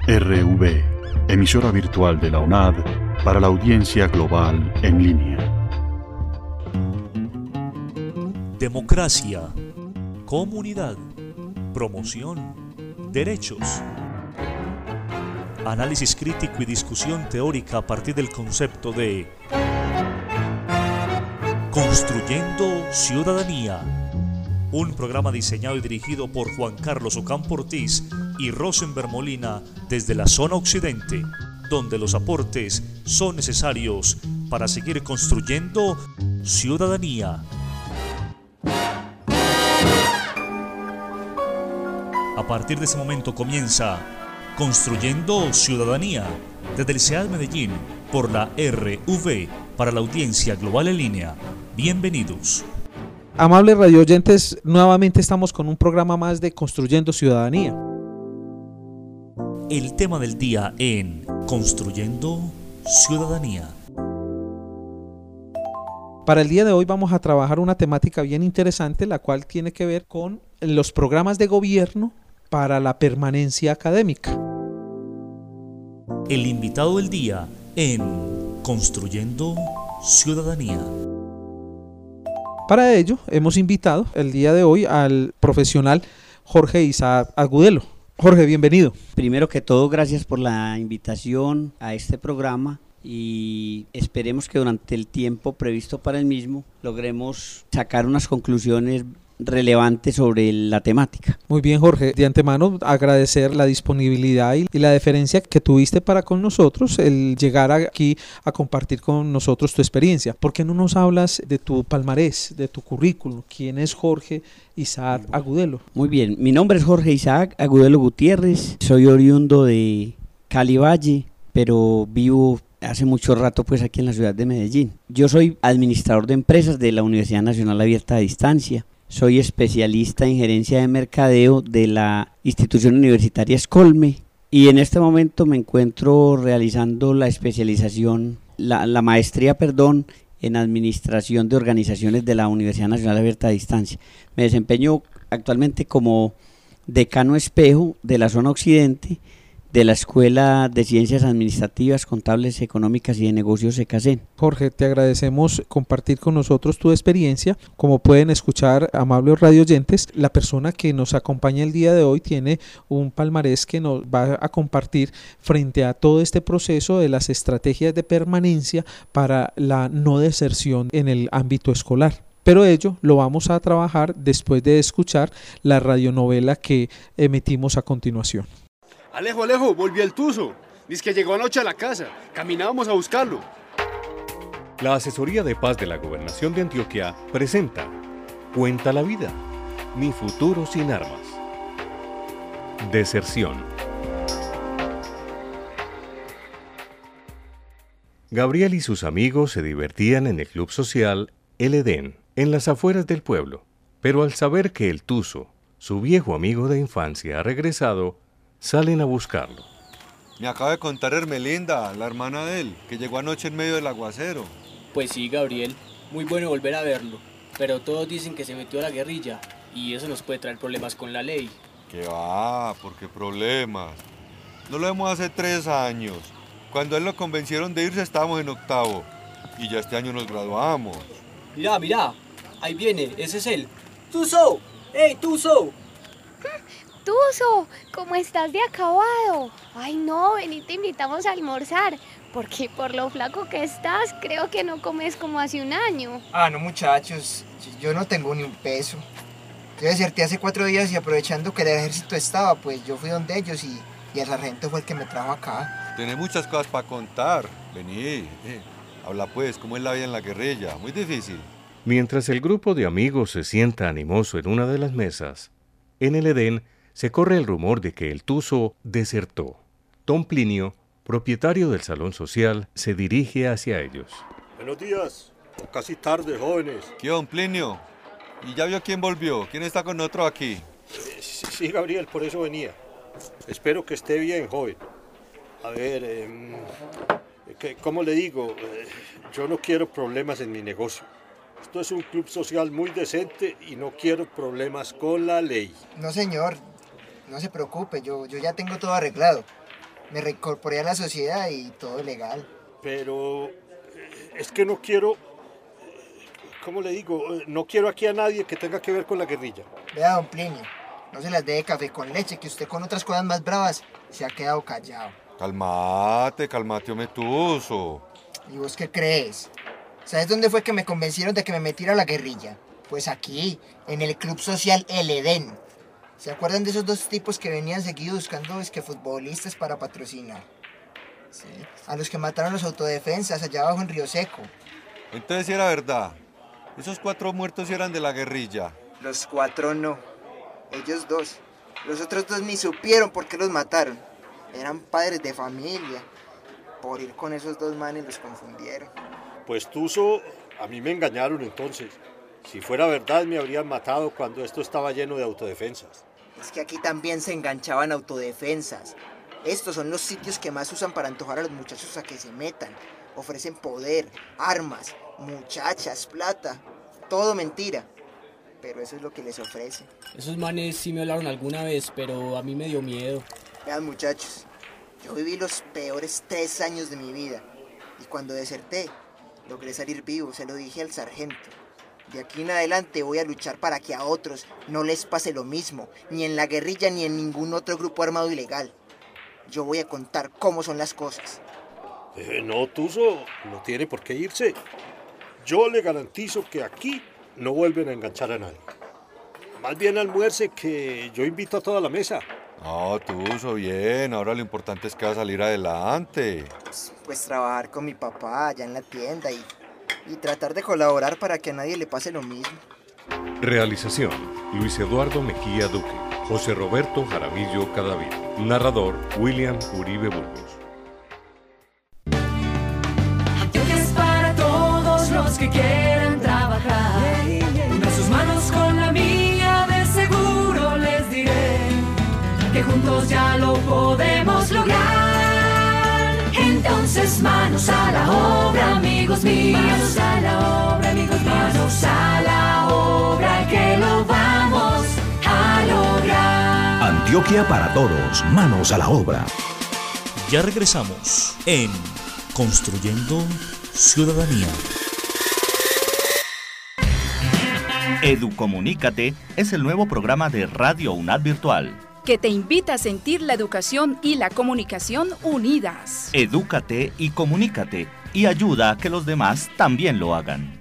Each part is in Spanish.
RV, emisora virtual de la UNAD para la audiencia global en línea. Democracia, comunidad, promoción, derechos. Análisis crítico y discusión teórica a partir del concepto de Construyendo Ciudadanía. Un programa diseñado y dirigido por Juan Carlos Ocampo Ortiz y Rosenberg Molina desde la zona occidente, donde los aportes son necesarios para seguir construyendo ciudadanía. A partir de ese momento comienza Construyendo Ciudadanía desde el CEAD Medellín por la RV para la audiencia global en línea. Bienvenidos. Amables radioyentes, nuevamente estamos con un programa más de Construyendo Ciudadanía. El tema del día en Construyendo Ciudadanía. Para el día de hoy vamos a trabajar una temática bien interesante, la cual tiene que ver con los programas de gobierno para la permanencia académica. El invitado del día en Construyendo Ciudadanía. Para ello hemos invitado el día de hoy al profesional Jorge Isaac Agudelo. Jorge, bienvenido. Primero que todo, gracias por la invitación a este programa y esperemos que durante el tiempo previsto para el mismo logremos sacar unas conclusiones relevante sobre la temática. Muy bien, Jorge, de antemano agradecer la disponibilidad y la deferencia que tuviste para con nosotros, el llegar aquí a compartir con nosotros tu experiencia. ¿Por qué no nos hablas de tu palmarés, de tu currículum? ¿Quién es Jorge Isaac Agudelo? Muy bien, mi nombre es Jorge Isaac Agudelo Gutiérrez, soy oriundo de Cali Valle, pero vivo hace mucho rato pues aquí en la ciudad de Medellín. Yo soy administrador de empresas de la Universidad Nacional Abierta a Distancia. Soy especialista en gerencia de mercadeo de la institución universitaria Escolme y en este momento me encuentro realizando la especialización, la maestría, en administración de organizaciones de la Universidad Nacional Abierta a Distancia. Me desempeño actualmente como decano espejo de la zona occidente de la Escuela de Ciencias Administrativas, Contables, Económicas y de Negocios ECACEN. Jorge, te agradecemos compartir con nosotros tu experiencia. Como pueden escuchar, amables radioyentes, la persona que nos acompaña el día de hoy tiene un palmarés que nos va a compartir frente a todo este proceso de las estrategias de permanencia para la no deserción en el ámbito escolar. Pero ello lo vamos a trabajar después de escuchar la radionovela que emitimos a continuación. Alejo, volvió el Tuzo. Dice que llegó anoche a la casa. Caminábamos a buscarlo. La Asesoría de Paz de la Gobernación de Antioquia presenta Cuenta la vida, mi futuro sin armas. Deserción. Gabriel y sus amigos se divertían en el club social El Edén, en las afueras del pueblo. Pero al saber que el Tuzo, su viejo amigo de infancia, ha regresado, salen a buscarlo. Me acaba de contar Hermelinda, la hermana de él, que llegó anoche en medio del aguacero. Pues sí, Gabriel, muy bueno volver a verlo, pero todos dicen que se metió a la guerrilla y eso nos puede traer problemas con la ley. ¿Qué va? ¿Por qué problemas? No lo vemos hace 3 años. Cuando a él lo convencieron de irse estábamos en 8º y ya este año nos graduamos. Mirá, ahí viene, ese es él. ¡Tuzo! ¡Ey, Tuzo! Tuzo, ¿cómo estás de acabado? Ay no, vení, te invitamos a almorzar, porque por lo flaco que estás, creo que no comes como hace un año. Ah, no muchachos, yo no tengo ni un peso. Yo deserté hace 4 días y aprovechando que el ejército estaba, pues yo fui donde ellos y el sargento fue el que me trajo acá. Tenés muchas cosas para contar. Vení, habla pues, ¿cómo es la vida en la guerrilla? Muy difícil. Mientras el grupo de amigos se sienta animoso en una de las mesas, en el Edén se corre el rumor de que el Tuzo desertó. Don Plinio, propietario del salón social, se dirige hacia ellos. Buenos días, casi tarde, jóvenes. ¿Qué, don Plinio? ¿Y ya vio quién volvió? ¿Quién está con nosotros aquí? Sí, Gabriel, por eso venía. Espero que esté bien, joven. A ver, ¿cómo le digo? Yo no quiero problemas en mi negocio. Esto es un club social muy decente y no quiero problemas con la ley. No, señor. No se preocupe, yo ya tengo todo arreglado. Me reincorporé a la sociedad y todo legal. Pero es que no quiero, ¿cómo le digo? No quiero aquí a nadie que tenga que ver con la guerrilla. Vea, don Plinio, no se las dé de café con leche, que usted con otras cosas más bravas se ha quedado callado. Calmate, Ometuso. ¿Y vos qué crees? ¿Sabes dónde fue que me convencieron de que me metiera a la guerrilla? Pues aquí, en el club social El Edén. ¿Se acuerdan de esos dos tipos que venían seguido buscando futbolistas para patrocinar? Sí, a los que mataron los autodefensas allá abajo en Río Seco. Entonces sí era verdad. Esos 4 muertos eran de la guerrilla. Los 4 no. Ellos 2. Los otros 2 ni supieron por qué los mataron. Eran padres de familia. Por ir con esos 2 manes los confundieron. Pues Tuso, a mí me engañaron entonces. Si fuera verdad me habrían matado cuando esto estaba lleno de autodefensas. Es que aquí también se enganchaban autodefensas. Estos son los sitios que más usan para antojar a los muchachos a que se metan. Ofrecen poder, armas, muchachas, plata. Todo mentira. Pero eso es lo que les ofrecen. Esos manes sí me hablaron alguna vez, pero a mí me dio miedo. Vean, muchachos, yo viví los peores 3 años de mi vida. Y cuando deserté, logré salir vivo, se lo dije al sargento. De aquí en adelante voy a luchar para que a otros no les pase lo mismo, ni en la guerrilla ni en ningún otro grupo armado ilegal. Yo voy a contar cómo son las cosas. No, Tuso, no tiene por qué irse. Yo le garantizo que aquí no vuelven a enganchar a nadie. Más bien almuerce, que yo invito a toda la mesa. No, Tuso, bien. Ahora lo importante es que va a salir adelante. Pues trabajar con mi papá allá en la tienda y tratar de colaborar para que a nadie le pase lo mismo. Realización: Luis Eduardo Mejía Duque, José Roberto Jaramillo Cadavid. Narrador: William Uribe Burgos. Antioquia es para todos los que quieran trabajar. Una sus manos con la mía, de seguro les diré que juntos ya lo podemos lograr. Entonces manos a la obra, amigos míos. Manos a la obra, amigos míos. Manos a la obra, que lo vamos a lograr. Antioquia para todos, manos a la obra. Ya regresamos en Construyendo Ciudadanía. Educomunícate es el nuevo programa de Radio UNAD Virtual, que te invita a sentir la educación y la comunicación unidas. Edúcate y comunícate, y ayuda a que los demás también lo hagan.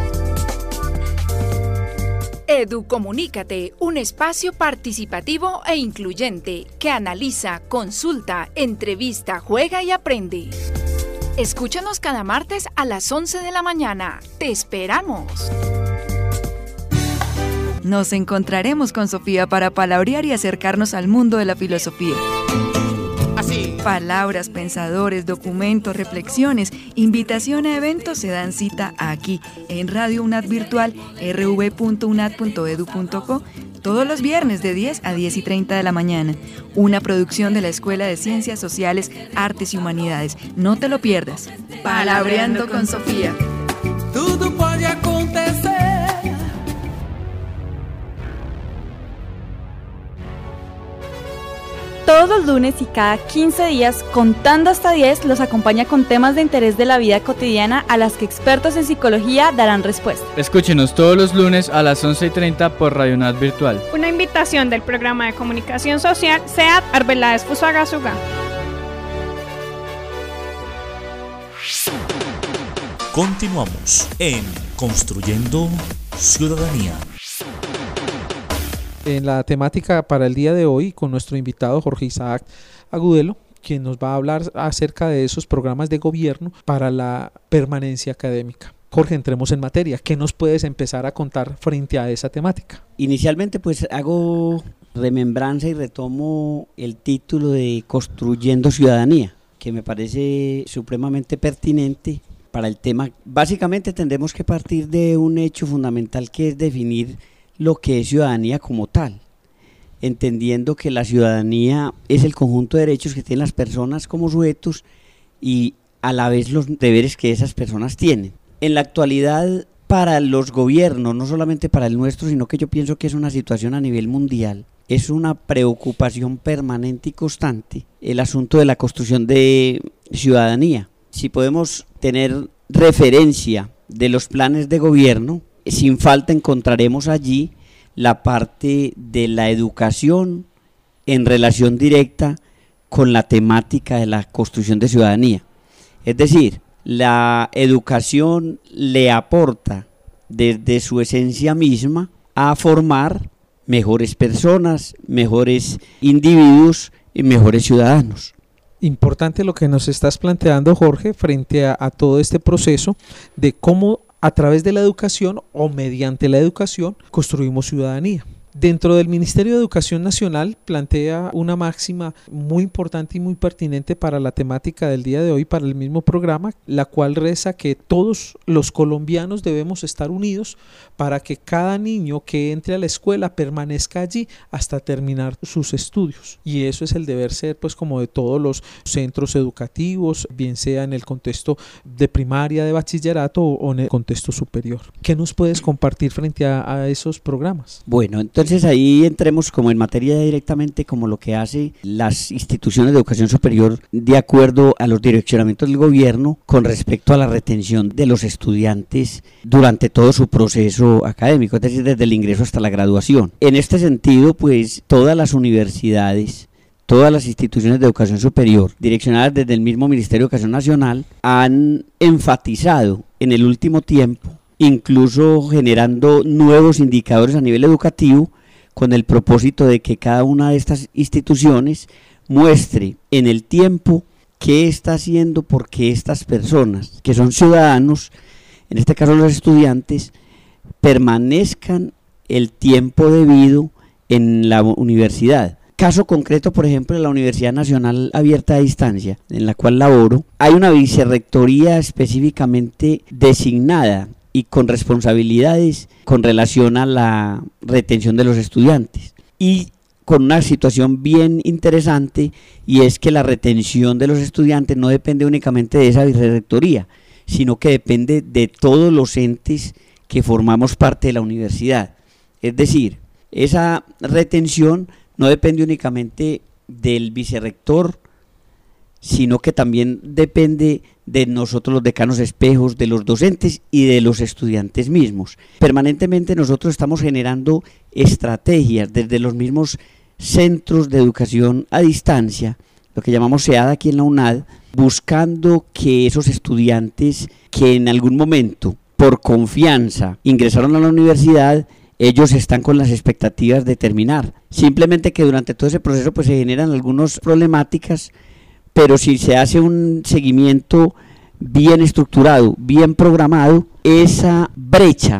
Educomunícate, un espacio participativo e incluyente que analiza, consulta, entrevista, juega y aprende. Escúchanos cada martes a las 11 de la mañana. ¡Te esperamos! Nos encontraremos con Sofía para palabrear y acercarnos al mundo de la filosofía. Así. Palabras, pensadores, documentos, reflexiones, invitación a eventos se dan cita aquí, en Radio UNAD Virtual, rv.unad.edu.co, todos los viernes de 10 a 10 y 30 de la mañana. Una producción de la Escuela de Ciencias Sociales, Artes y Humanidades. No te lo pierdas. Palabreando con Sofía. Tudo pode acontecer. Todos los lunes y cada 15 días, contando hasta 10, los acompaña con temas de interés de la vida cotidiana a las que expertos en psicología darán respuesta. Escúchenos todos los lunes a las 11:30 por Radio UNAD Virtual. Una invitación del programa de comunicación social SEAD Arbeláez Fusagasugá. Continuamos en Construyendo Ciudadanía. En la temática para el día de hoy con nuestro invitado Jorge Isaac Agudelo, quien nos va a hablar acerca de esos programas de gobierno para la permanencia académica. Jorge, entremos en materia. ¿Qué nos puedes empezar a contar frente a esa temática? Inicialmente pues hago remembranza y retomo el título de Construyendo Ciudadanía, que me parece supremamente pertinente para el tema. Básicamente tendremos que partir de un hecho fundamental, que es definir lo que es ciudadanía como tal, entendiendo que la ciudadanía es el conjunto de derechos que tienen las personas como sujetos y a la vez los deberes que esas personas tienen. En la actualidad, para los gobiernos, no solamente para el nuestro, sino que yo pienso que es una situación a nivel mundial, es una preocupación permanente y constante el asunto de la construcción de ciudadanía. Si podemos tener referencia de los planes de gobierno, sin falta encontraremos allí la parte de la educación en relación directa con la temática de la construcción de ciudadanía. Es decir, la educación le aporta desde su esencia misma a formar mejores personas, mejores individuos y mejores ciudadanos. Importante lo que nos estás planteando, Jorge, frente a todo este proceso de cómo a través de la educación o mediante la educación construimos ciudadanía. Dentro del Ministerio de Educación Nacional plantea una máxima muy importante y muy pertinente para la temática del día de hoy, para el mismo programa, la cual reza que todos los colombianos debemos estar unidos para que cada niño que entre a la escuela permanezca allí hasta terminar sus estudios. Y eso es el deber ser, pues, como de todos los centros educativos, bien sea en el contexto de primaria, de bachillerato o en el contexto superior. ¿Qué nos puedes compartir frente a esos programas? Bueno, entonces ahí entremos como en materia directamente como lo que hace las instituciones de educación superior de acuerdo a los direccionamientos del gobierno con respecto a la retención de los estudiantes durante todo su proceso académico, es decir, desde el ingreso hasta la graduación. En este sentido, pues todas las universidades, todas las instituciones de educación superior, direccionadas desde el mismo Ministerio de Educación Nacional, han enfatizado en el último tiempo, incluso generando nuevos indicadores a nivel educativo, con el propósito de que cada una de estas instituciones muestre en el tiempo qué está haciendo porque estas personas, que son ciudadanos, en este caso los estudiantes, permanezcan el tiempo debido en la universidad. Caso concreto, por ejemplo, de la Universidad Nacional Abierta a Distancia, en la cual laboro, hay una vicerrectoría específicamente designada y con responsabilidades con relación a la retención de los estudiantes. Y con una situación bien interesante, y es que la retención de los estudiantes no depende únicamente de esa vicerrectoría, sino que depende de todos los entes que formamos parte de la universidad. Es decir, esa retención no depende únicamente del vicerrector, sino que también depende de nosotros los decanos espejos, de los docentes y de los estudiantes mismos. Permanentemente nosotros estamos generando estrategias desde los mismos centros de educación a distancia, lo que llamamos SEAD aquí en la UNAD, buscando que esos estudiantes que en algún momento, por confianza, ingresaron a la universidad, ellos están con las expectativas de terminar. Simplemente que durante todo ese proceso pues se generan algunas problemáticas, pero si se hace un seguimiento bien estructurado, bien programado, esa brecha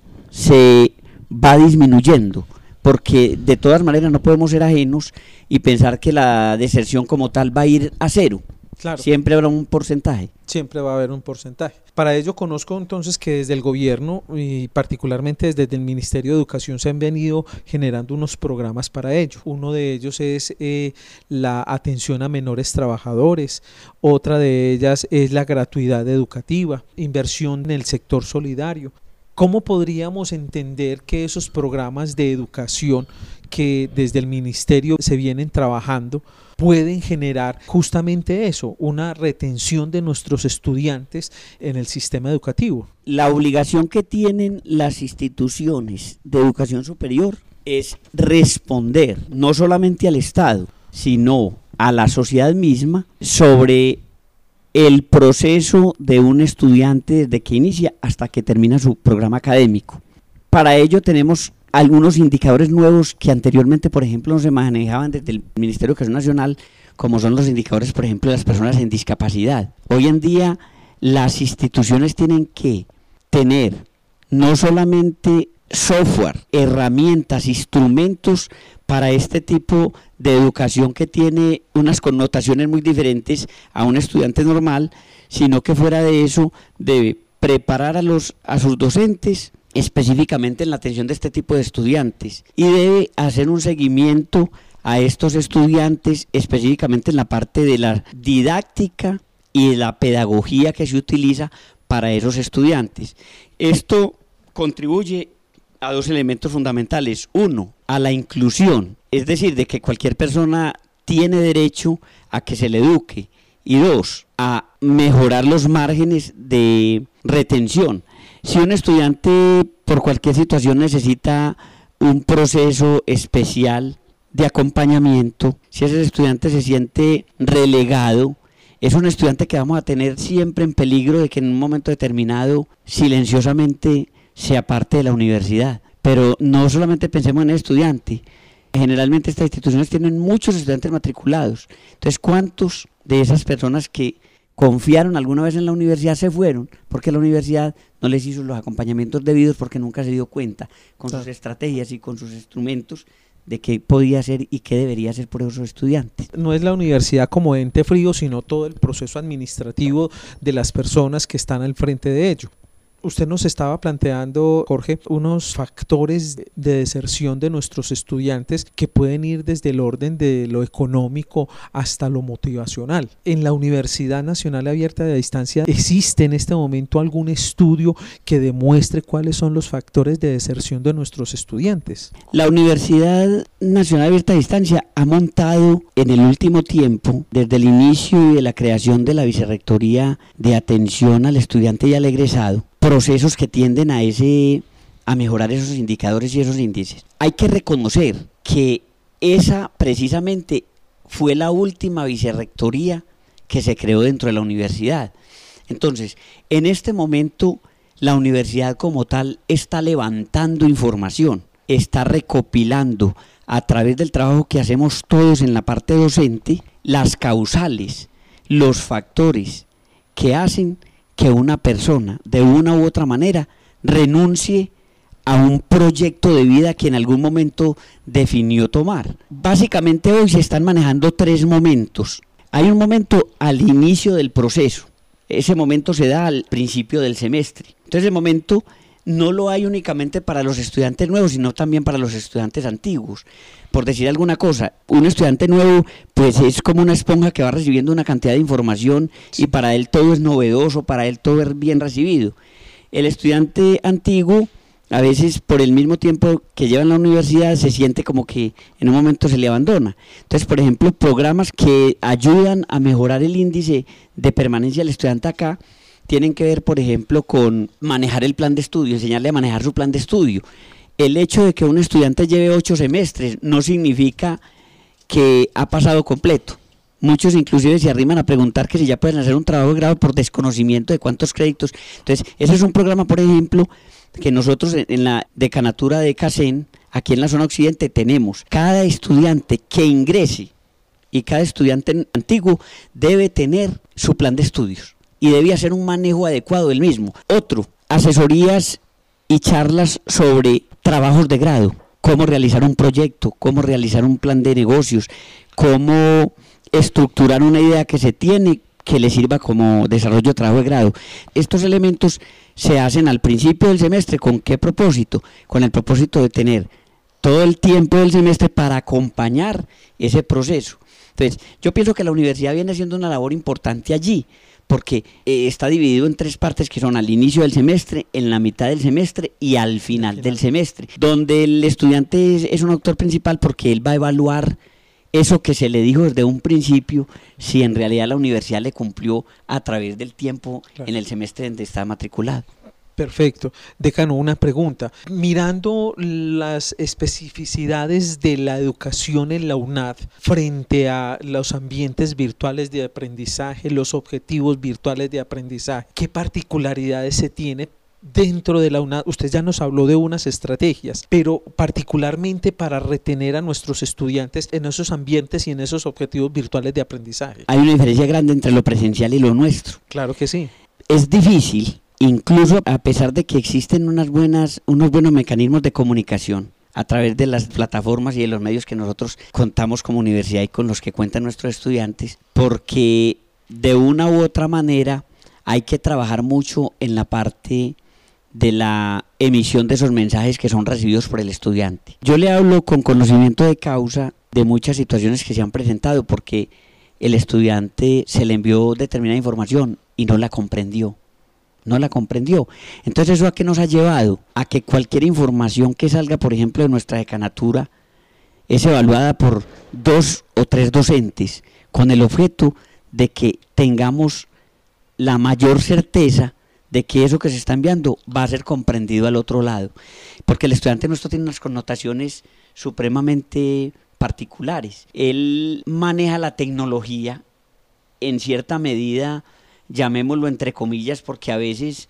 se va disminuyendo, porque de todas maneras no podemos ser ajenos y pensar que la deserción como tal va a ir a cero. Claro. Siempre habrá un porcentaje. Siempre va a haber un porcentaje. Para ello conozco entonces que desde el gobierno y particularmente desde el Ministerio de Educación se han venido generando unos programas para ello. Uno de ellos es la atención a menores trabajadores, otra de ellas es la gratuidad educativa, inversión en el sector solidario. ¿Cómo podríamos entender que esos programas de educación que desde el ministerio se vienen trabajando pueden generar justamente eso, una retención de nuestros estudiantes en el sistema educativo? La obligación que tienen las instituciones de educación superior es responder no solamente al Estado, sino a la sociedad misma sobre el proceso de un estudiante desde que inicia hasta que termina su programa académico. Para ello tenemos algunos indicadores nuevos que anteriormente, por ejemplo, no se manejaban desde el Ministerio de Educación Nacional, como son los indicadores, por ejemplo, de las personas en discapacidad. Hoy en día las instituciones tienen que tener no solamente software, herramientas, instrumentos para este tipo de educación que tiene unas connotaciones muy diferentes a un estudiante normal, sino que fuera de eso debe preparar a sus docentes específicamente en la atención de este tipo de estudiantes y debe hacer un seguimiento a estos estudiantes específicamente en la parte de la didáctica y de la pedagogía que se utiliza para esos estudiantes. Esto contribuye a dos elementos fundamentales. Uno, a la inclusión, es decir, de que cualquier persona tiene derecho a que se le eduque. Y 2, a mejorar los márgenes de retención. Si un estudiante por cualquier situación necesita un proceso especial de acompañamiento, si ese estudiante se siente relegado, es un estudiante que vamos a tener siempre en peligro de que en un momento determinado silenciosamente se aparte de la universidad. Pero no solamente pensemos en el estudiante, generalmente estas instituciones tienen muchos estudiantes matriculados. Entonces, ¿cuántos de esas personas que confiaron alguna vez en la universidad se fueron porque la universidad no les hizo los acompañamientos debidos, porque nunca se dio cuenta con sus estrategias y con sus instrumentos de qué podía hacer y qué debería hacer por esos estudiantes? No es la universidad como ente frío, sino todo el proceso administrativo de las personas que están al frente de ello. Usted nos estaba planteando, Jorge, unos factores de deserción de nuestros estudiantes que pueden ir desde el orden de lo económico hasta lo motivacional. ¿En la Universidad Nacional Abierta de Distancia existe en este momento algún estudio que demuestre cuáles son los factores de deserción de nuestros estudiantes? La Universidad Nacional Abierta de Distancia ha montado en el último tiempo, desde el inicio de la creación de la Vicerrectoría de Atención al Estudiante y al Egresado, procesos que tienden a mejorar esos indicadores y esos índices. Hay que reconocer que esa precisamente fue la última vicerrectoría que se creó dentro de la universidad. Entonces, en este momento la universidad como tal está levantando información, está recopilando a través del trabajo que hacemos todos en la parte docente, las causales, los factores que hacen que una persona de una u otra manera renuncie a un proyecto de vida que en algún momento definió tomar. Básicamente hoy se están manejando 3 momentos. Hay un momento al inicio del proceso, ese momento se da al principio del semestre. Entonces el momento no lo hay únicamente para los estudiantes nuevos, sino también para los estudiantes antiguos. Por decir alguna cosa, un estudiante nuevo pues es como una esponja que va recibiendo una cantidad de información y para él todo es novedoso, para él todo es bien recibido. El estudiante antiguo, a veces por el mismo tiempo que lleva en la universidad, se siente como que en un momento se le abandona. Entonces, por ejemplo, programas que ayudan a mejorar el índice de permanencia del estudiante acá, tienen que ver, por ejemplo, con manejar el plan de estudio, enseñarle a manejar su plan de estudio. El hecho de que un estudiante lleve 8 semestres no significa que ha pasado completo. Muchos inclusive se arriman a preguntar que si ya pueden hacer un trabajo de grado por desconocimiento de cuántos créditos. Entonces, ese es un programa, por ejemplo, que nosotros en la decanatura de CACEN, aquí en la zona occidente, tenemos. Cada estudiante que ingrese y cada estudiante antiguo debe tener su plan de estudios y debe hacer un manejo adecuado del mismo. Otro, asesorías y charlas sobre trabajos de grado, cómo realizar un proyecto, cómo realizar un plan de negocios, cómo estructurar una idea que se tiene que le sirva como desarrollo de trabajo de grado. Estos elementos se hacen al principio del semestre. ¿Con qué propósito? Con el propósito de tener todo el tiempo del semestre para acompañar ese proceso. Entonces, yo pienso que la universidad viene haciendo una labor importante allí, porque está dividido en 3 partes que son al inicio del semestre, en la mitad del semestre y al final del semestre, donde el estudiante es un actor principal porque él va a evaluar eso que se le dijo desde un principio, si en realidad la universidad le cumplió a través del tiempo en el semestre donde está matriculado. Perfecto. Decano, una pregunta. Mirando las especificidades de la educación en la UNAD frente a los ambientes virtuales de aprendizaje, los objetivos virtuales de aprendizaje, ¿qué particularidades se tiene dentro de la UNAD? Usted ya nos habló de unas estrategias, pero particularmente para retener a nuestros estudiantes en esos ambientes y en esos objetivos virtuales de aprendizaje. Hay una diferencia grande entre lo presencial y lo nuestro. Claro que sí. Es difícil. Incluso a pesar de que existen unos buenos mecanismos de comunicación a través de las plataformas y de los medios que nosotros contamos como universidad y con los que cuentan nuestros estudiantes, porque de una u otra manera hay que trabajar mucho en la parte de la emisión de esos mensajes que son recibidos por el estudiante. Yo le hablo con conocimiento de causa de muchas situaciones que se han presentado porque el estudiante se le envió determinada información y no la comprendió. Entonces, ¿eso a qué nos ha llevado? A que cualquier información que salga, por ejemplo, de nuestra decanatura es evaluada por 2 o 3 docentes con el objeto de que tengamos la mayor certeza de que eso que se está enviando va a ser comprendido al otro lado, porque el estudiante nuestro tiene unas connotaciones supremamente particulares. Él maneja la tecnología en cierta medida, llamémoslo entre comillas, porque a veces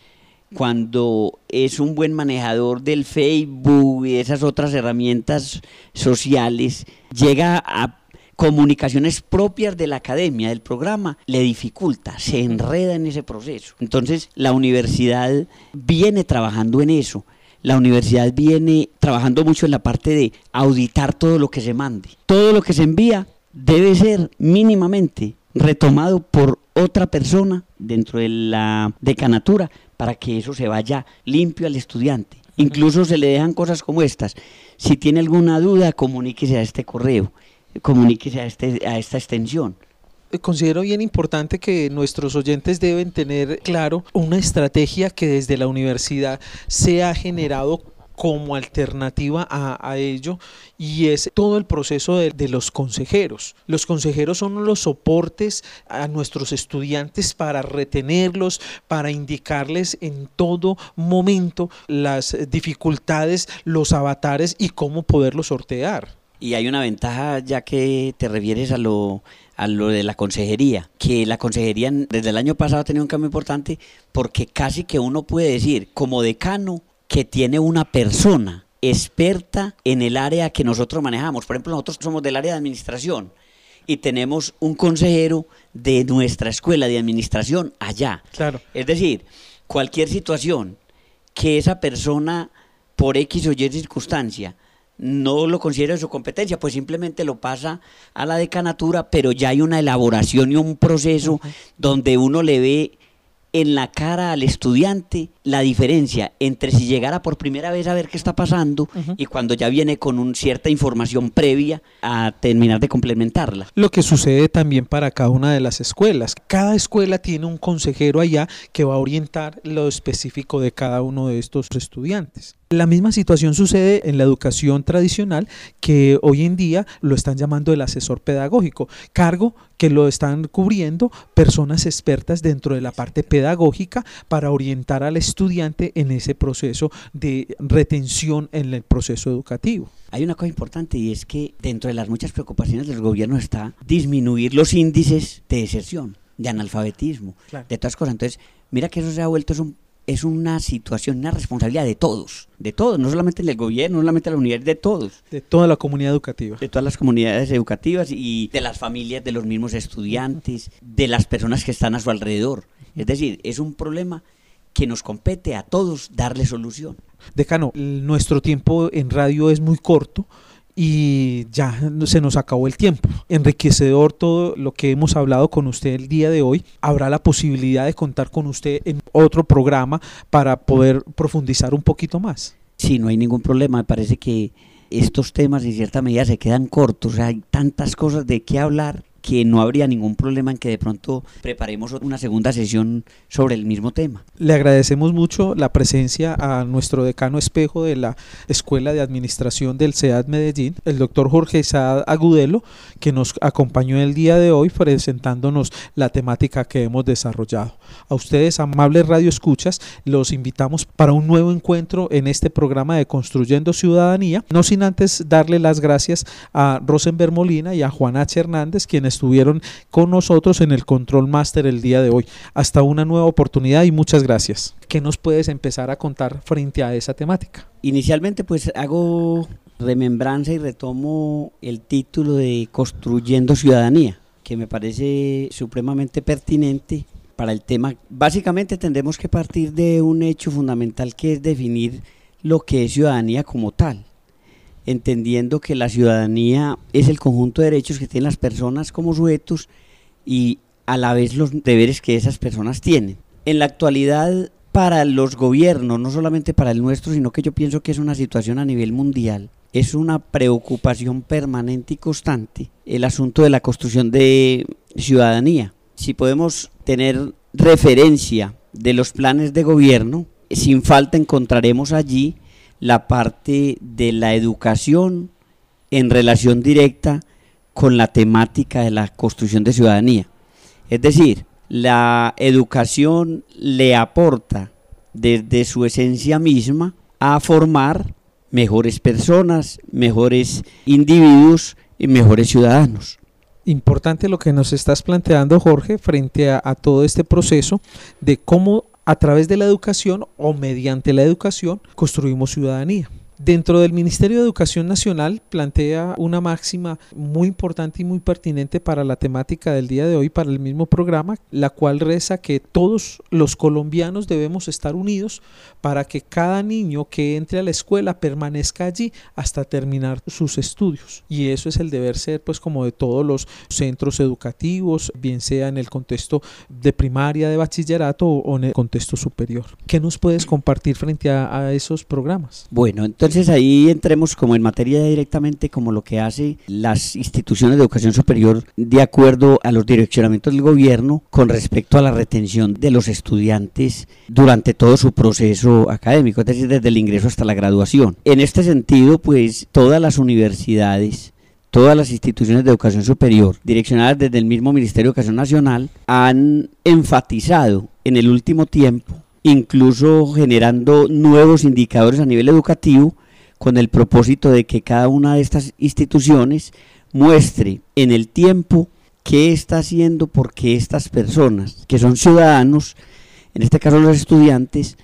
cuando es un buen manejador del Facebook y esas otras herramientas sociales, llega a comunicaciones propias de la academia, del programa, le dificulta, se enreda en ese proceso. Entonces la universidad viene trabajando en eso. La universidad viene trabajando mucho en la parte de auditar todo lo que se mande. Todo lo que se envía debe ser mínimamente retomado por otra persona dentro de la decanatura para que eso se vaya limpio al estudiante. Incluso se le dejan cosas como estas. Si tiene alguna duda, comuníquese a este correo, comuníquese a esta extensión. Considero bien importante que nuestros oyentes deben tener claro una estrategia que desde la universidad se ha generado como alternativa a ello, y es todo el proceso de los consejeros. Los consejeros son los soportes a nuestros estudiantes para retenerlos, para indicarles en todo momento las dificultades, los avatares y cómo poderlos sortear. Y hay una ventaja, ya que te refieres a lo de la consejería, que la consejería desde el año pasado ha tenido un cambio importante, porque casi que uno puede decir como decano que tiene una persona experta en el área que nosotros manejamos. Por ejemplo, nosotros somos del área de administración y tenemos un consejero de nuestra escuela de administración allá. Claro. Es decir, cualquier situación que esa persona por X o Y circunstancia no lo considera de su competencia, pues simplemente lo pasa a la decanatura, pero ya hay una elaboración y un proceso donde uno le ve en la cara al estudiante la diferencia entre si llegara por primera vez a ver qué está pasando y cuando ya viene con cierta información previa a terminar de complementarla. Lo que sucede también para cada una de las escuelas. Cada escuela tiene un consejero allá que va a orientar lo específico de cada uno de estos estudiantes. La misma situación sucede en la educación tradicional, que hoy en día lo están llamando el asesor pedagógico, cargo que lo están cubriendo personas expertas dentro de la parte pedagógica para orientar al estudiante en ese proceso de retención en el proceso educativo. Hay una cosa importante, y es que dentro de las muchas preocupaciones del gobierno está disminuir los índices de deserción, de analfabetismo, claro, de todas cosas. Entonces, mira que eso se ha vuelto es una situación, una responsabilidad de todos, no solamente del gobierno, no solamente de la universidad, de todos. De toda la comunidad educativa. De todas las comunidades educativas y de las familias, de los mismos estudiantes, de las personas que están a su alrededor. Es decir, es un problema que nos compete a todos darle solución. Decano, nuestro tiempo en radio es muy corto y ya se nos acabó el tiempo. Enriquecedor todo lo que hemos hablado con usted el día de hoy. Habrá la posibilidad de contar con usted en otro programa para poder profundizar un poquito más. Sí, no hay ningún problema. Me parece que estos temas en cierta medida se quedan cortos. Hay tantas cosas de qué hablar que no habría ningún problema en que de pronto preparemos una segunda sesión sobre el mismo tema. Le agradecemos mucho la presencia a nuestro decano espejo de la Escuela de Administración del CEAD Medellín, el doctor Jorge Isaac Agudelo, que nos acompañó el día de hoy presentándonos la temática que hemos desarrollado. A ustedes, amables radioescuchas, los invitamos para un nuevo encuentro en este programa de Construyendo Ciudadanía, no sin antes darle las gracias a Rosenberg Molina y a Juan H. Hernández, quienes estuvieron con nosotros en el Control Master el día de hoy. Hasta una nueva oportunidad y muchas gracias. ¿Qué nos puedes empezar a contar frente a esa temática? Inicialmente pues hago remembranza y retomo el título de Construyendo Ciudadanía, que me parece supremamente pertinente para el tema. Básicamente tendremos que partir de un hecho fundamental, que es definir lo que es ciudadanía como tal, entendiendo que la ciudadanía es el conjunto de derechos que tienen las personas como sujetos y a la vez los deberes que esas personas tienen. En la actualidad, para los gobiernos, no solamente para el nuestro, sino que yo pienso que es una situación a nivel mundial, es una preocupación permanente y constante el asunto de la construcción de ciudadanía. Si podemos tener referencia de los planes de gobierno, sin falta encontraremos allí la parte de la educación, en relación directa con la temática de la construcción de ciudadanía. Es decir, la educación le aporta desde su esencia misma a formar mejores personas, mejores individuos y mejores ciudadanos. Importante lo que nos estás planteando, Jorge, frente a todo este proceso de cómo a través de la educación o mediante la educación construimos ciudadanía. Dentro del Ministerio de Educación Nacional plantea una máxima muy importante y muy pertinente para la temática del día de hoy, para el mismo programa, la cual reza que todos los colombianos debemos estar unidos para que cada niño que entre a la escuela permanezca allí hasta terminar sus estudios. Y eso es el deber ser, pues, como de todos los centros educativos, bien sea en el contexto de primaria, de bachillerato o en el contexto superior. ¿Qué nos puedes compartir frente a esos programas? Bueno, entonces ahí entremos como en materia directamente como lo que hace las instituciones de educación superior de acuerdo a los direccionamientos del gobierno con respecto a la retención de los estudiantes durante todo su proceso académico, es decir, desde el ingreso hasta la graduación. En este sentido, pues todas las universidades, todas las instituciones de educación superior direccionadas desde el mismo Ministerio de Educación Nacional han enfatizado en el último tiempo, incluso generando nuevos indicadores a nivel educativo, con el propósito de que cada una de estas instituciones muestre en el tiempo qué está haciendo porque estas personas, que son ciudadanos, en este caso los estudiantes,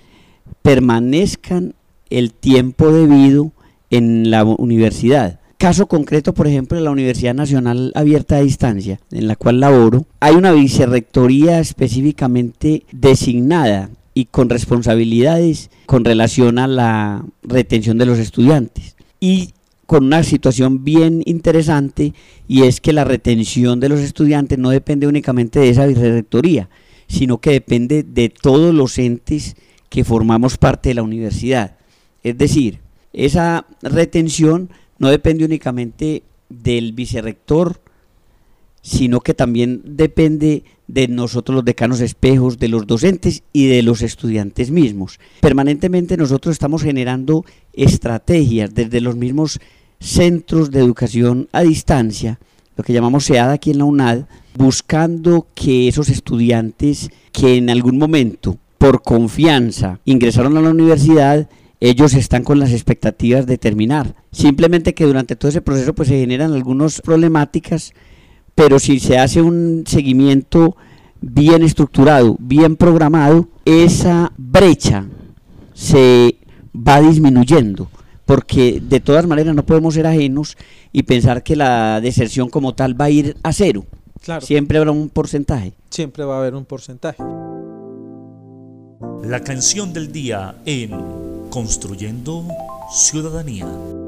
permanezcan el tiempo debido en la universidad. Caso concreto, por ejemplo, en la Universidad Nacional Abierta a Distancia, en la cual laboro, hay una vicerrectoría específicamente designada y con responsabilidades con relación a la retención de los estudiantes, y con una situación bien interesante, y es que la retención de los estudiantes no depende únicamente de esa vicerrectoría, sino que depende de todos los entes que formamos parte de la universidad. Es decir, esa retención no depende únicamente del vicerrector, sino que también depende de nosotros los decanos espejos, de los docentes y de los estudiantes mismos. Permanentemente nosotros estamos generando estrategias desde los mismos centros de educación a distancia, lo que llamamos SEAD aquí en la UNAD, buscando que esos estudiantes que en algún momento, por confianza, ingresaron a la universidad, ellos están con las expectativas de terminar. Simplemente que durante todo ese proceso pues se generan algunas problemáticas, pero si se hace un seguimiento bien estructurado, bien programado, esa brecha se va disminuyendo, porque de todas maneras no podemos ser ajenos y pensar que la deserción como tal va a ir a cero. Claro. Siempre habrá un porcentaje. Siempre va a haber un porcentaje. La canción del día en Construyendo Ciudadanía.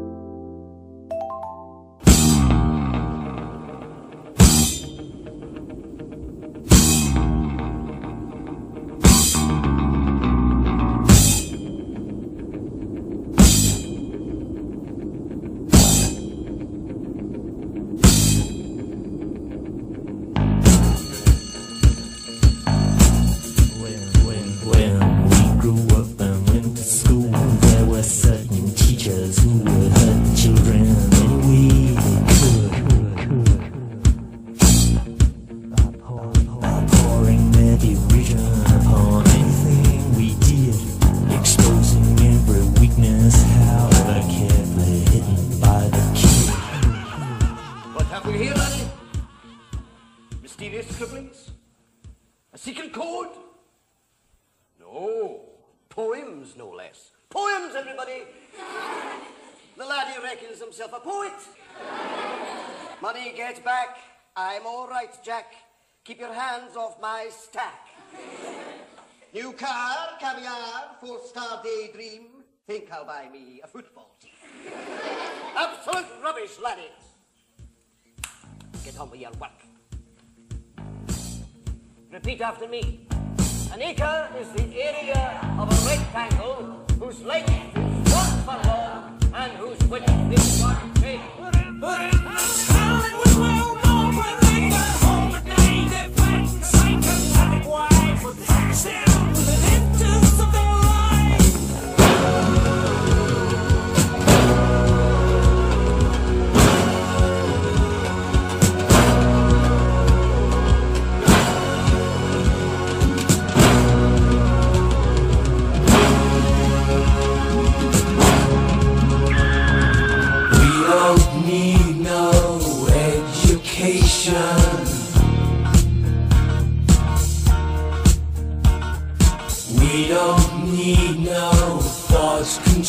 Jack, keep your hands off my stack. New car, caviar, 4-star daydream. Think I'll buy me a football team. Absolute rubbish, laddies. Get on with your work. Repeat after me. An acre is the area of a rectangle whose length is 1 furlong and whose width is 1 cubit.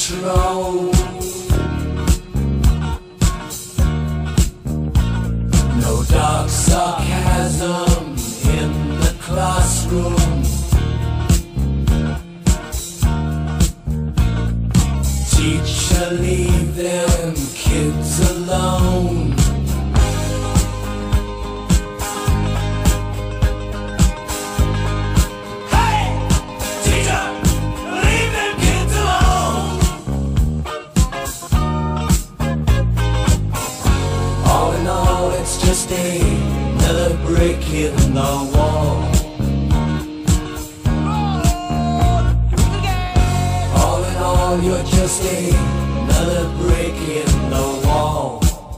control. No dark sarcasm in the classroom. Teacher, leave them kids alone. Hey, teacher, leave them kids alone. All in all, it's just another brick in the wall. You're just another brick in the wall.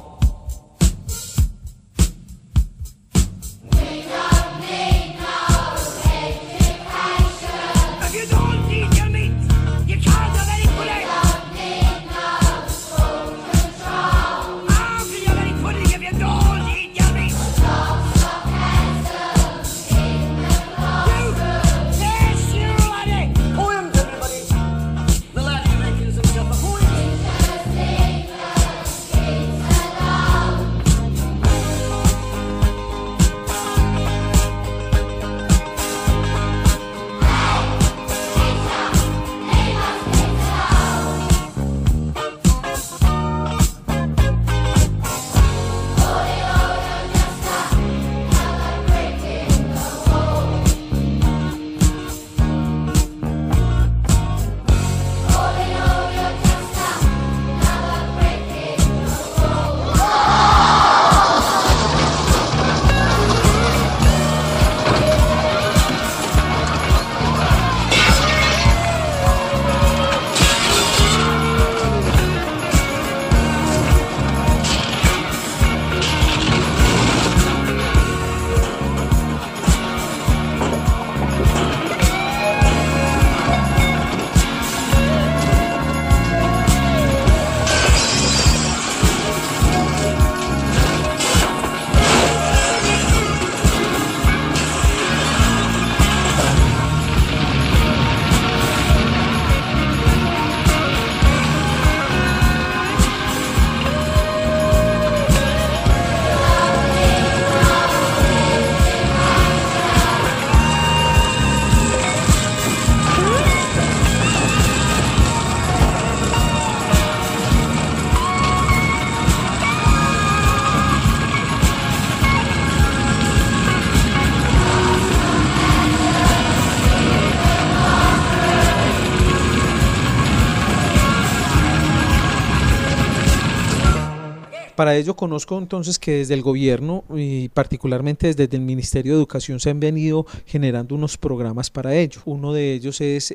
Para ello conozco entonces que desde el gobierno y particularmente desde el Ministerio de Educación se han venido generando unos programas para ello. Uno de ellos es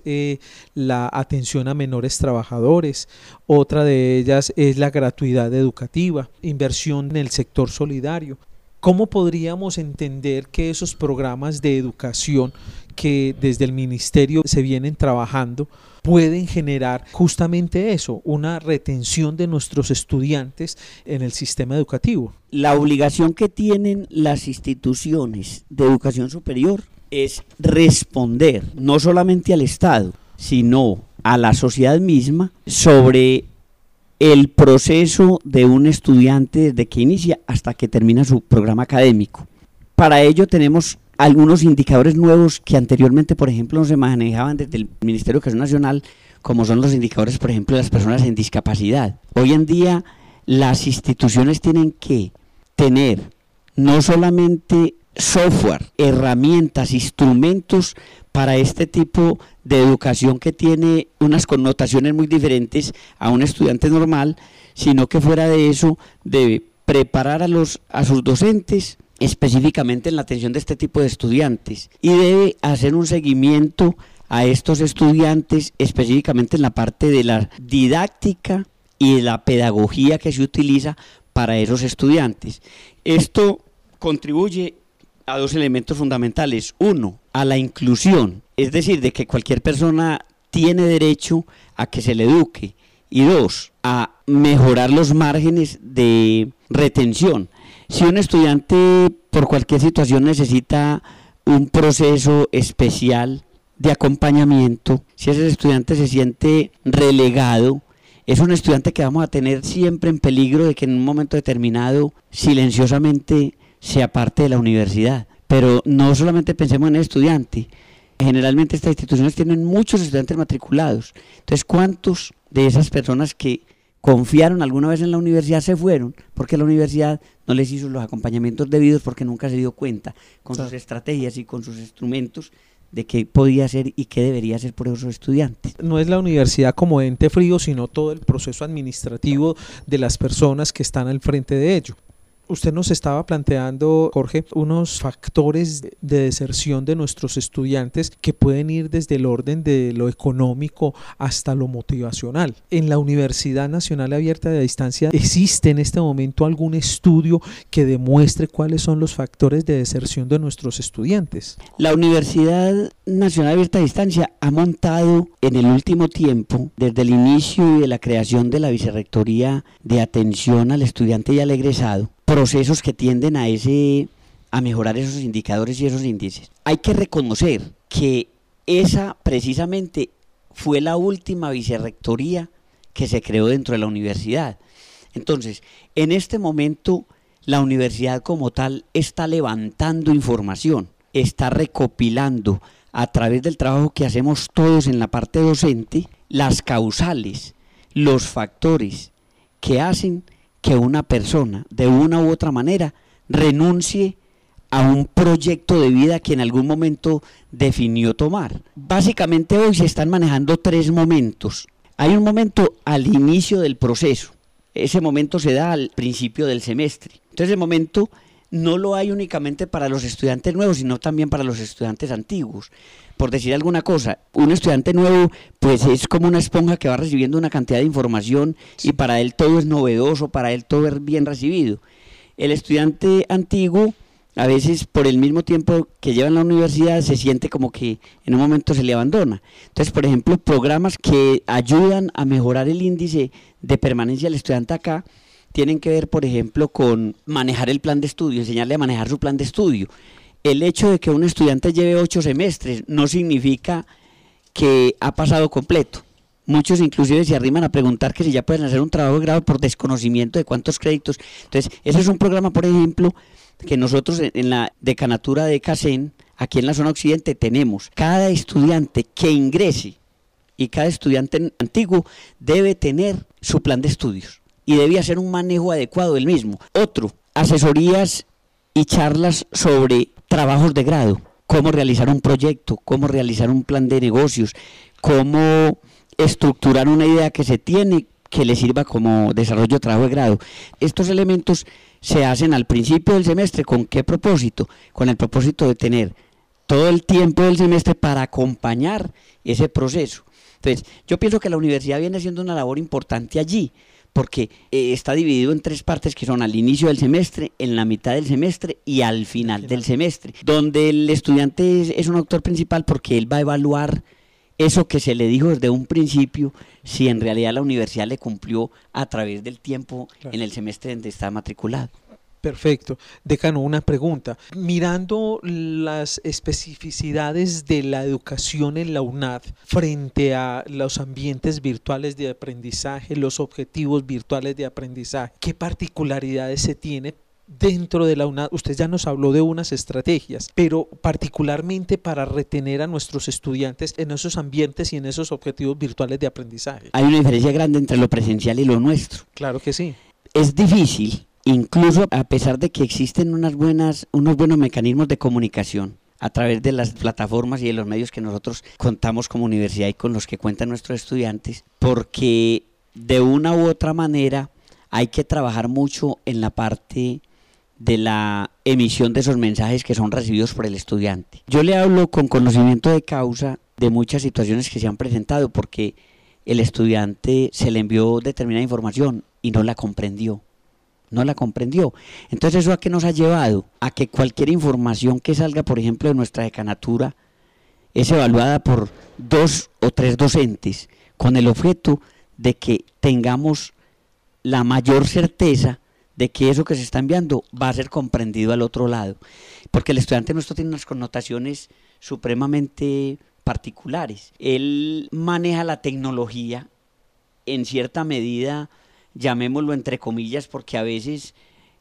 la atención a menores trabajadores, otra de ellas es la gratuidad educativa, inversión en el sector solidario. ¿Cómo podríamos entender que esos programas de educación que desde el ministerio se vienen trabajando pueden generar justamente eso, una retención de nuestros estudiantes en el sistema educativo? La obligación que tienen las instituciones de educación superior es responder no solamente al Estado, sino a la sociedad misma sobre el proceso de un estudiante desde que inicia hasta que termina su programa académico. Para ello tenemos algunos indicadores nuevos que anteriormente, por ejemplo, no se manejaban desde el Ministerio de Educación Nacional, como son los indicadores, por ejemplo, de las personas en discapacidad. Hoy en día las instituciones tienen que tener no solamente software, herramientas, instrumentos para este tipo de educación que tiene unas connotaciones muy diferentes a un estudiante normal, sino que fuera de eso debe preparar a sus docentes específicamente en la atención de este tipo de estudiantes y debe hacer un seguimiento a estos estudiantes específicamente en la parte de la didáctica y de la pedagogía que se utiliza para esos estudiantes. Esto contribuye a dos elementos fundamentales. Uno, a la inclusión, es decir, de que cualquier persona tiene derecho a que se le eduque. Y dos, a mejorar los márgenes de retención. Si un estudiante por cualquier situación necesita un proceso especial de acompañamiento, si ese estudiante se siente relegado, es un estudiante que vamos a tener siempre en peligro de que en un momento determinado silenciosamente se aparte de la universidad. Pero no solamente pensemos en el estudiante, generalmente estas instituciones tienen muchos estudiantes matriculados. Entonces, ¿cuántos de esas personas que confiaron alguna vez en la universidad se fueron? Porque la universidad no les hizo los acompañamientos debidos, porque nunca se dio cuenta con sus estrategias y con sus instrumentos de qué podía hacer y qué debería hacer por esos estudiantes. No es la universidad como ente frío, sino todo el proceso administrativo de las personas que están al frente de ello. Usted nos estaba planteando, Jorge, unos factores de deserción de nuestros estudiantes que pueden ir desde el orden de lo económico hasta lo motivacional. ¿En la Universidad Nacional Abierta de Distancia existe en este momento algún estudio que demuestre cuáles son los factores de deserción de nuestros estudiantes? La Universidad Nacional Abierta de Distancia ha montado en el último tiempo, desde el inicio de la creación de la Vicerrectoría de Atención al Estudiante y al Egresado, procesos que tienden a mejorar esos indicadores y esos índices. Hay que reconocer que esa precisamente fue la última vicerrectoría que se creó dentro de la universidad. Entonces, en este momento la universidad como tal está levantando información, está recopilando a través del trabajo que hacemos todos en la parte docente, las causales, los factores que hacen que una persona de una u otra manera renuncie a un proyecto de vida que en algún momento definió tomar. Básicamente hoy se están manejando 3 momentos. Hay un momento al inicio del proceso, ese momento se da al principio del semestre. Entonces ese momento no lo hay únicamente para los estudiantes nuevos, sino también para los estudiantes antiguos. Por decir alguna cosa, un estudiante nuevo pues es como una esponja que va recibiendo una cantidad de información y para él todo es novedoso, para él todo es bien recibido. El estudiante antiguo, a veces por el mismo tiempo que lleva en la universidad, se siente como que en un momento se le abandona. Entonces, por ejemplo, programas que ayudan a mejorar el índice de permanencia del estudiante acá, tienen que ver, por ejemplo, con manejar el plan de estudio, enseñarle a manejar su plan de estudio. El hecho de que un estudiante lleve 8 semestres no significa que ha pasado completo. Muchos inclusive se arriman a preguntar que si ya pueden hacer un trabajo de grado por desconocimiento de cuántos créditos. Entonces, ese es un programa, por ejemplo, que nosotros en la decanatura de CACEN, aquí en la zona occidente, tenemos. Cada estudiante que ingrese y cada estudiante antiguo debe tener su plan de estudios y debe hacer un manejo adecuado del mismo. Otro, asesorías y charlas sobre trabajos de grado, cómo realizar un proyecto, cómo realizar un plan de negocios, cómo estructurar una idea que se tiene que le sirva como desarrollo de trabajo de grado. Estos elementos se hacen al principio del semestre. ¿Con qué propósito? Con el propósito de tener todo el tiempo del semestre para acompañar ese proceso. Entonces, yo pienso que la universidad viene haciendo una labor importante allí, porque está dividido en 3 partes que son al inicio del semestre, en la mitad del semestre y al final del semestre, donde el estudiante es un actor principal porque él va a evaluar eso que se le dijo desde un principio, si en realidad la universidad le cumplió a través del tiempo en el semestre donde está matriculado. Perfecto. Decano, una pregunta. Mirando las especificidades de la educación en la UNAD frente a los ambientes virtuales de aprendizaje, los objetivos virtuales de aprendizaje, ¿qué particularidades se tiene dentro de la UNAD? Usted ya nos habló de unas estrategias, pero particularmente para retener a nuestros estudiantes en esos ambientes y en esos objetivos virtuales de aprendizaje. Hay una diferencia grande entre lo presencial y lo nuestro. Claro que sí. Es difícil. Incluso a pesar de que existen unos buenos mecanismos de comunicación a través de las plataformas y de los medios que nosotros contamos como universidad y con los que cuentan nuestros estudiantes, porque de una u otra manera hay que trabajar mucho en la parte de la emisión de esos mensajes que son recibidos por el estudiante. Yo le hablo con conocimiento de causa de muchas situaciones que se han presentado porque el estudiante se le envió determinada información y no la comprendió. Entonces, ¿eso a qué nos ha llevado? A que cualquier información que salga, por ejemplo, de nuestra decanatura, es evaluada por 2 o 3 docentes, con el objeto de que tengamos la mayor certeza de que eso que se está enviando va a ser comprendido al otro lado. Porque el estudiante nuestro tiene unas connotaciones supremamente particulares. Él maneja la tecnología en cierta medida, llamémoslo entre comillas, porque a veces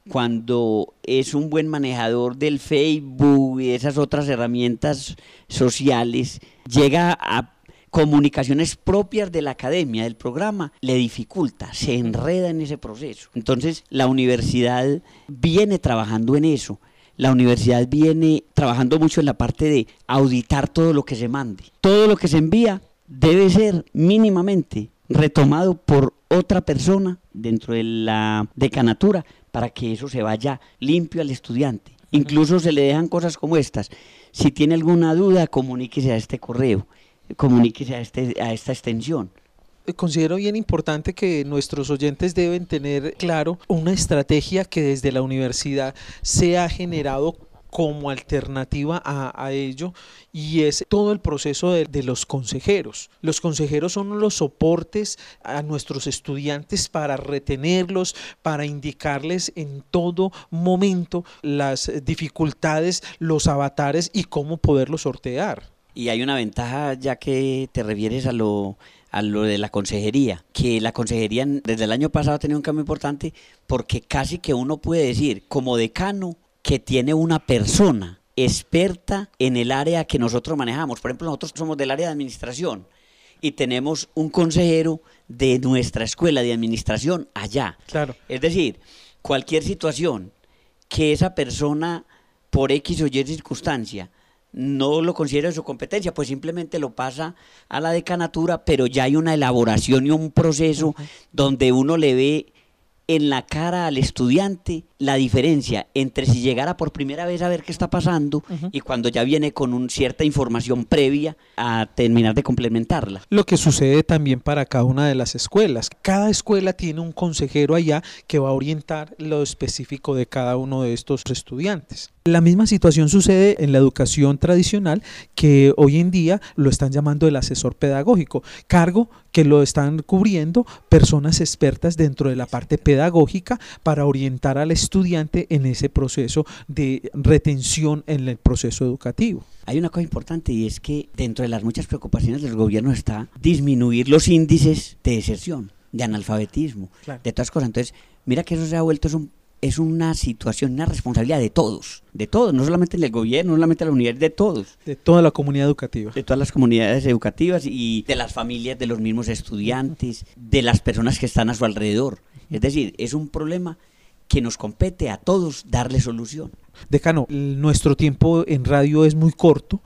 cuando es un buen manejador del Facebook y esas otras herramientas sociales, llega a comunicaciones propias de la academia, del programa, le dificulta, se enreda en ese proceso. Entonces la universidad viene trabajando en eso. La universidad viene trabajando mucho en la parte de auditar todo lo que se mande. Todo lo que se envía debe ser mínimamente retomado por otra persona dentro de la decanatura para que eso se vaya limpio al estudiante. Incluso se le dejan cosas como estas. Si tiene alguna duda, comuníquese a este correo, comuníquese a esta extensión. Considero bien importante que nuestros oyentes deben tener claro una estrategia que desde la universidad se ha generado como alternativa a ello, y es todo el proceso de los consejeros. Los consejeros son los soportes a nuestros estudiantes para retenerlos, para indicarles en todo momento las dificultades, los avatares y cómo poderlos sortear. Y hay una ventaja, ya que te refieres a lo de la consejería, que la consejería desde el año pasado ha tenido un cambio importante, porque casi que uno puede decir como decano que tiene una persona experta en el área que nosotros manejamos. Por ejemplo, nosotros somos del área de administración y tenemos un consejero de nuestra escuela de administración allá. Claro. Es decir, cualquier situación que esa persona por X o Y circunstancia no lo considera de su competencia, pues simplemente lo pasa a la decanatura, pero ya hay una elaboración y un proceso donde uno le ve en la cara al estudiante la diferencia entre si llegara por primera vez a ver qué está pasando y cuando ya viene con cierta información previa a terminar de complementarla. Lo que sucede también para cada una de las escuelas. Cada escuela tiene un consejero allá que va a orientar lo específico de cada uno de estos estudiantes. La misma situación sucede en la educación tradicional, que hoy en día lo están llamando el asesor pedagógico, cargo que lo están cubriendo personas expertas dentro de la parte pedagógica para orientar al estudiante en ese proceso de retención en el proceso educativo. Hay una cosa importante, y es que dentro de las muchas preocupaciones del gobierno está disminuir los índices de deserción, de analfabetismo, claro, de todas cosas. Entonces, mira que eso se ha vuelto es una situación, una responsabilidad de todos, no solamente del gobierno, no solamente de la universidad, de todos. De toda la comunidad educativa. De todas las comunidades educativas y de las familias, de los mismos estudiantes, de las personas que están a su alrededor. Es decir, es un problema que nos compete a todos darle solución. Decano, nuestro tiempo en radio es muy corto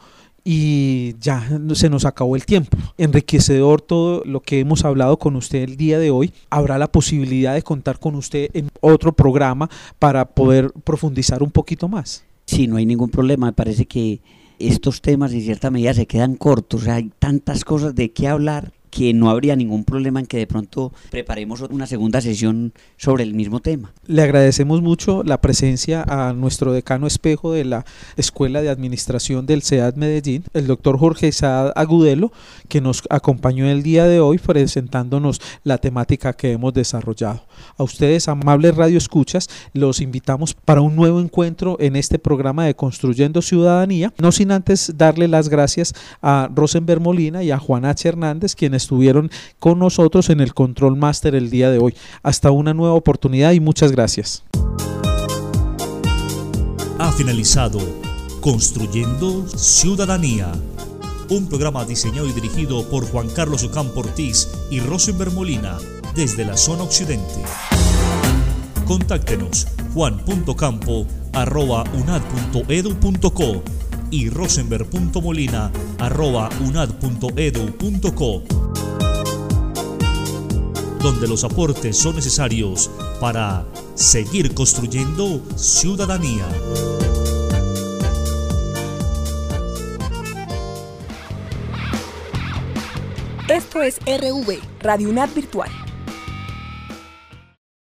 y ya se nos acabó el tiempo. Enriquecedor todo lo que hemos hablado con usted el día de hoy. Habrá la posibilidad de contar con usted en otro programa para poder profundizar un poquito más. Sí, no hay ningún problema. Me parece que estos temas en cierta medida se quedan cortos. Hay tantas cosas de qué hablar que no habría ningún problema en que de pronto preparemos una segunda sesión sobre el mismo tema. Le agradecemos mucho la presencia a nuestro decano espejo de la Escuela de Administración del CEAD Medellín, el doctor Jorge Isaac Agudelo, que nos acompañó el día de hoy presentándonos la temática que hemos desarrollado. A ustedes, amables radioescuchas, los invitamos para un nuevo encuentro en este programa de Construyendo Ciudadanía, no sin antes darle las gracias a Rosenberg Molina y a Juan H. Hernández, quienes estuvieron con nosotros en el Control Master el día de hoy. Hasta una nueva oportunidad y muchas gracias. Ha finalizado Construyendo Ciudadanía, un programa diseñado y dirigido por Juan Carlos Ocampo Ortiz y Rosenberg Molina desde la zona occidente. Contáctenos juan.campo@unad.edu.co y rosenberg.molina@unad.edu.co, donde los aportes son necesarios para seguir construyendo ciudadanía. Esto es RV, Radio UNAD Virtual.